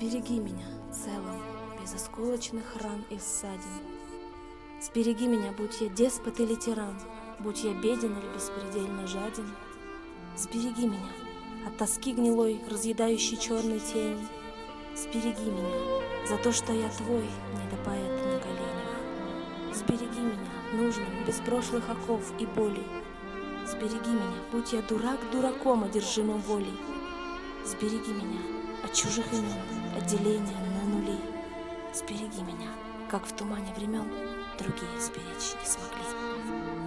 Сбереги меня целым, без осколочных ран и ссадин. Сбереги меня, будь я деспот или тиран, будь я беден или беспредельно жаден. Сбереги меня от тоски гнилой, разъедающей черной тени. Сбереги меня за то, что я твой, недопоэт на коленях. Сбереги меня нужным, без прошлых оков и болей. Сбереги меня, будь я дурак дураком, одержимым волей. Сбереги меня от чужих имен, от деления на нули. Сбереги меня, как в тумане времен другие сберечь не смогли.